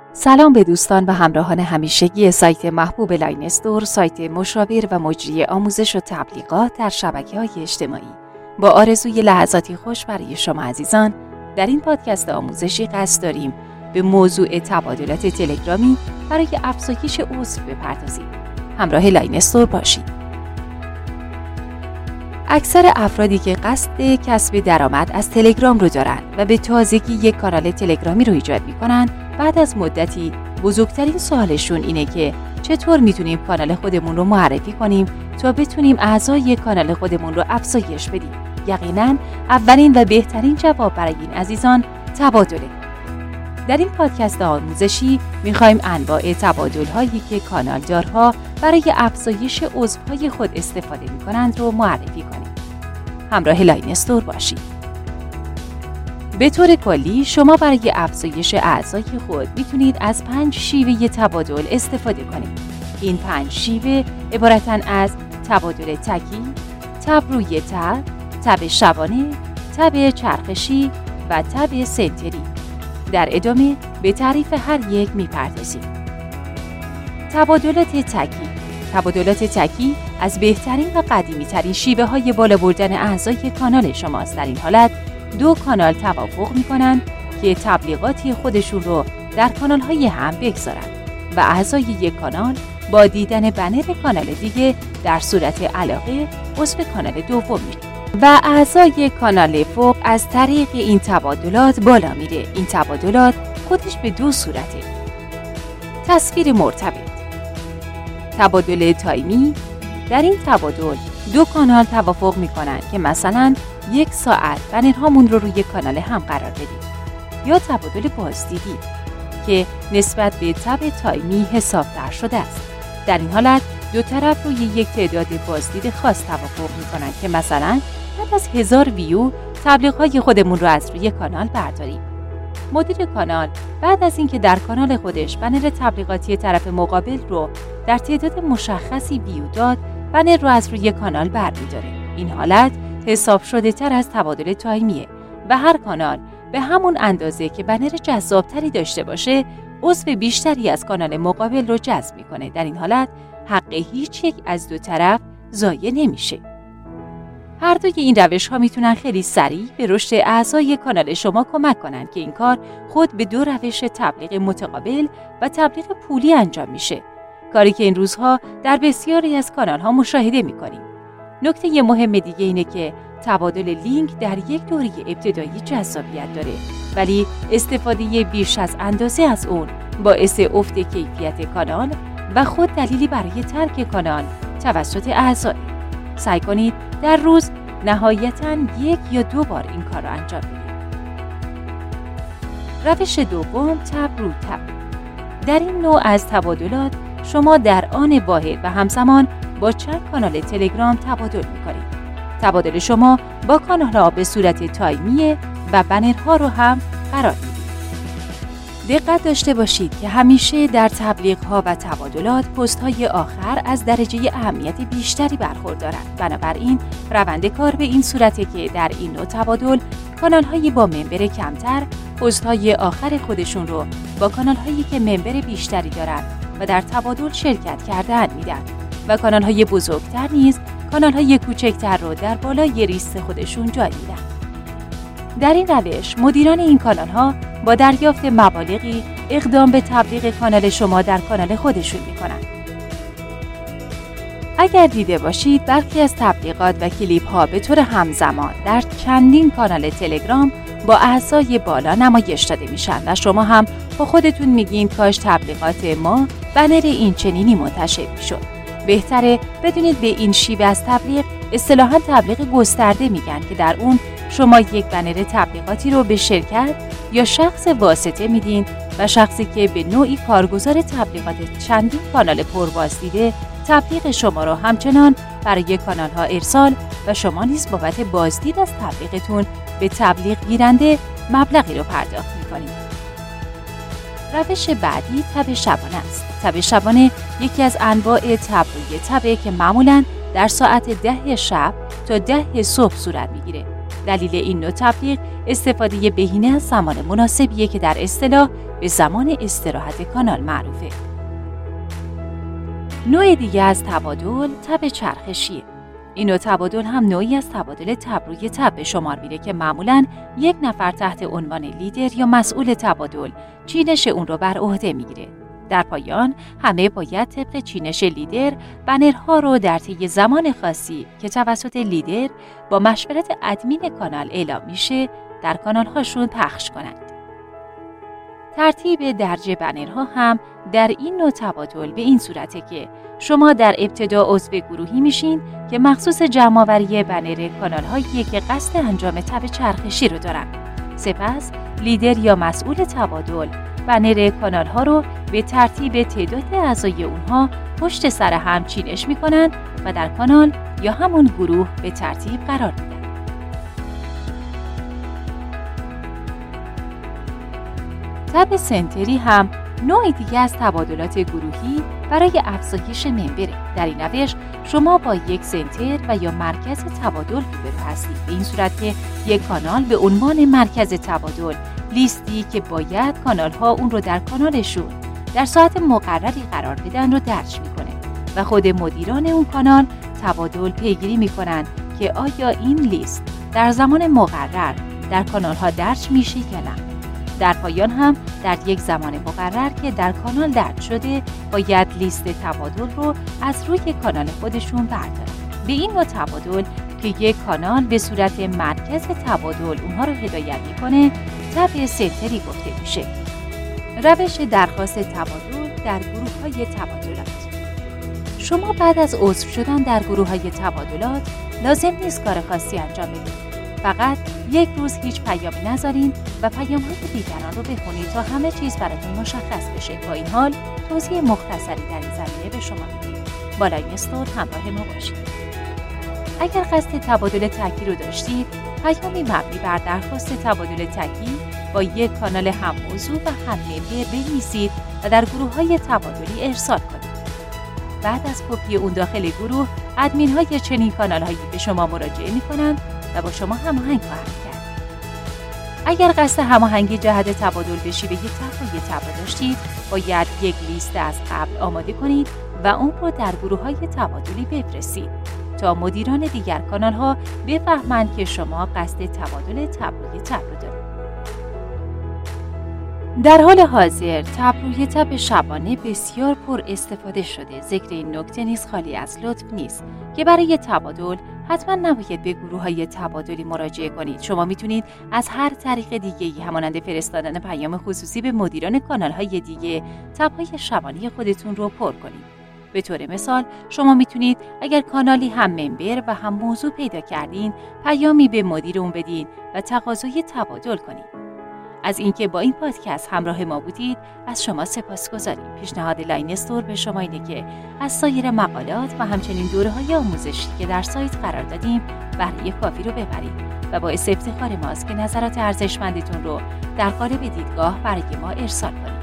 سلام به دوستان و همراهان همیشگی سایت محبوب لاین استور، سایت مشاور و مجری آموزش و تبلیغات در شبکه‌های اجتماعی. با آرزوی لحظاتی خوش برای شما عزیزان، در این پادکست آموزشی قصد داریم به موضوع تبادلات تلگرامی برای افزایش عضو بپردازیم. همراه لاین استور باشید. اکثر افرادی که قصد کسب درآمد از تلگرام رو دارن و به تازگی یک کانال تلگرامی رو ایجاد میکنن، بعد از مدتی بزرگترین سوالشون اینه که چطور میتونیم کانال خودمون رو معرفی کنیم تا بتونیم اعضای کانال خودمون رو افزایش بدیم. یقیناً اولین و بهترین جواب برای این عزیزان تبادله. در این پادکست آموزشی میخوایم انواع تبادل هایی که کانالدارها برای افزایش عضوهای خود استفاده میکنند رو معرفی کنیم. همراه لاین استور باشید. به طور کلی شما برای افزایش اعضای خود میتونید از 5 شیوه تبادل استفاده کنید. این 5 شیوه عبارتن از تبادل تکی، تب روی تب، تب شبانه، تب چرخشی و تب سنتری. در ادامه به تعریف هر یک میپردازیم. تبادلات تکی. تبادلات تکی از بهترین و قدیمی ترین شیوه های بالا بردن اعضای کانال شماست. در این حالت 2 کانال توافق میکنن که تبلیغاتی خودشون رو در کانال های هم بگذارن و اعضای یک کانال با دیدن بنر کانال دیگه در صورت علاقه عضو کانال دوم میشه و اعضای کانال فوق از طریق این تبادلات بالا میره. این تبادلات خودش به 2 صورته. تصویر مرتبط. تبادل تایمی. در این تبادل 2 کانال توافق میکنن که مثلا 1 ساعت بنرهامون رو روی کانال هم قرار بدیم. یا تبادل بازدیدی که نسبت به تب تایمی حسابدار شده است. در این حالت 2 طرف روی یک تعداد بازدید خاص توافق میکنن که مثلا بعد از 1000 ویو تبلیغات خودمون رو از روی کانال برداریم. مدیر کانال بعد از اینکه در کانال خودش بنر تبلیغاتی طرف مقابل رو در تعداد مشخصی ویو داد، بنر رو از روی کانال برمی‌داره. این حالت حساب شده تر از تبادل تایمیه و هر کانال به همون اندازه که بنر جذابتری داشته باشه عضو بیشتری از کانال مقابل رو جذب میکنه. در این حالت حق هیچ یک از 2 طرف ضایع نمیشه. هر دوی این روش ها میتونن خیلی سریع به رشد اعضای کانال شما کمک کنن که این کار خود به 2 روش تبلیغ متقابل و تبلیغ پولی انجام میشه. کاری که این روزها در بسیاری از کانال ها مشاهده میکنیم. نکته مهم دیگه اینه که تبادل لینک در یک دوره ابتدایی جذابیت داره، ولی استفاده بیش از اندازه از اون باعث افت کیفیت کانال و خود دلیلی برای ترک کانال توسط اعضا. سعی کنید در روز نهایتاً 1 یا 2 بار این کار رو انجام بدید. روش دوم، تب رو تب. در این نوع از تبادلات شما در آن واحد و همزمان با چند کانال تلگرام تبادل می‌کنید. تبادل شما با کانال‌ها به صورت تایمیه و بنرها رو هم قرار میدید. دقت داشته باشید که همیشه در تبلیغ‌ها و تبادلات پست‌های آخر از درجه اهمیت بیشتری برخوردارند. بنابراین روند کار به این صورته که در این نوع تبادل کانال‌های با ممبر کمتر پست‌های آخر خودشون رو با کانال‌هایی که ممبر بیشتری دارند و در تبادل شرکت کرده‌اند میدن و کانال‌های بزرگتر نیز کانال‌های کوچکتر رو در بالای لیست خودشون جای میدن. در این روش مدیران این کانال‌ها با دریافت مبالغی اقدام به تبلیغ کانال شما در کانال خودشون میکنن. اگر دیده باشید برخی از تبلیغات و کلیپ ها به طور همزمان در چندین کانال تلگرام با اعضای بالا نمایش داده میشن و شما هم با خودتون میگین کاش تبلیغات ما بنر این چنینی منتشر میشد. بهتره بدونید به این شیوه از تبلیغ اصطلاحاً تبلیغ گسترده میگن که در اون شما یک بنر تبلیغاتی رو به شرکت یا شخص واسطه میدین و شخصی که به نوعی کارگزار تبلیغات چندین کانال پربازدیده تبلیغ شما رو همچنان برای کانال ها ارسال و شما نیز بابت بازدید از تبلیغتون به تبلیغ گیرنده مبلغی رو پرداخت میکنید. روش بعدی تب شبانه است. تب شبانه یکی از انواع تب روی تبه که معمولاً در ساعت 10 شب تا 10 صبح صورت میگیره. دلیل این نوع تبلیغ استفاده بهینه از زمان مناسبیه که در اصطلاح به زمان استراحت کانال معروفه. نوع دیگه از تبادل تب چرخشیه. این نوع تبادل هم نوعی از تبادل تب روی تب به شمار میره که معمولاً یک نفر تحت عنوان لیدر یا مسئول تبادل چینش اون رو بر عهده میگیره. در پایان همه باید طبق چینش لیدر بنرها رو در طی زمان خاصی که توسط لیدر با مشورت ادمین کانال اعلام میشه در کانال‌هاشون پخش کنند. ترتیب درج بنرها هم در این نوع تبادل به این صورته که شما در ابتدا عضو گروهی میشین که مخصوص جمع‌آوری بنر کانال‌هایی که قصد انجام تب چرخشی رو دارن. سپس لیدر یا مسئول تبادل بنر کانال‌ها رو به ترتیب تعداد اعضای اونها پشت سر هم چینش میکنن و در کانال یا همون گروه به ترتیب قرار میدن. تب سنتری هم نوع دیگه از تبادلات گروهی برای افزایش ممبره. در این روش شما با یک سنتر و یا مرکز تبادل روبرو هستید، به این صورت که یک کانال به عنوان مرکز تبادل لیستی که باید کانال‌ها اون رو در کانالشون در ساعت مقرری قرار بدن رو درج میکنه و خود مدیران اون کانال تبادل پیگیری میکنن که آیا این لیست در زمان مقرر در کانال‌ها درج میشه یا نه. در پایان هم در یک زمان مقرر که در کانال درج شده باید لیست تبادل رو از روی کانال خودشون بردارن. به این نوع تبادل که یک کانال به صورت مرکز تبادل اونها رو هدایت میکنه تب سنتری گفته میشه. روش درخواست تبادل در گروه‌های تبادلات. شما بعد از عضو شدن در گروه‌های تبادلات لازم نیست کار خاصی انجام بدید. فقط یک روز هیچ پیامی نذارین و پیام‌های دیگران رو بخونید تا همه چیز براتون مشخص بشه. با این حال توضیح مختصری در این زمینه به شما میدیم. با لاین استور همراه ما باشید. اگر قصد تبادل تکی رو داشتید، پیامی مبنی بر درخواست تبادل تکی با یک کانال هم موضوع و هم ممبر بنویسید و در گروه‌های تبادلی ارسال کنید. بعد از کپی اون داخل گروه، ادمین‌های چنین کانال‌هایی به شما مراجعه می‌کنند و با شما هماهنگ خواهند کرد. اگر قصد هماهنگی جهت تبادل به شیوه تب داشتید، باید یک لیست از قبل آماده کنید و اون رو در گروه‌های تبادلی بفرستید تا مدیران دیگر کانال‌ها بفهمند که شما قصد تبادل تب رو دارید. در حال حاضر تب روی تب شبانه بسیار پر استفاده شده. ذکر این نکته نیز خالی از لطف نیست که برای تبادل حتما نباید به گروه‌های تبادلی مراجعه کنید. شما میتونید از هر طریق دیگه‌ای همانند فرستادن پیام خصوصی به مدیران کانال‌های دیگه تب‌های شبانه خودتون رو پر کنید. به طور مثال شما میتونید اگر کانالی هم ممبر و هم موضوع پیدا کردین پیامی به مدیر اون بدین و تقاضای تبادل کنید. از اینکه با این پادکست همراه ما بودید از شما سپاسگزاریم. پیشنهاد لاین استور به شما اینه که از سایر مقالات و همچنین دوره‌های آموزشی که در سایت قرار دادیم بهره کافی رو ببرید و باعث افتخار ماست که نظرات ارزشمندتون رو در قالب دیدگاه برای ما ارسال کنید.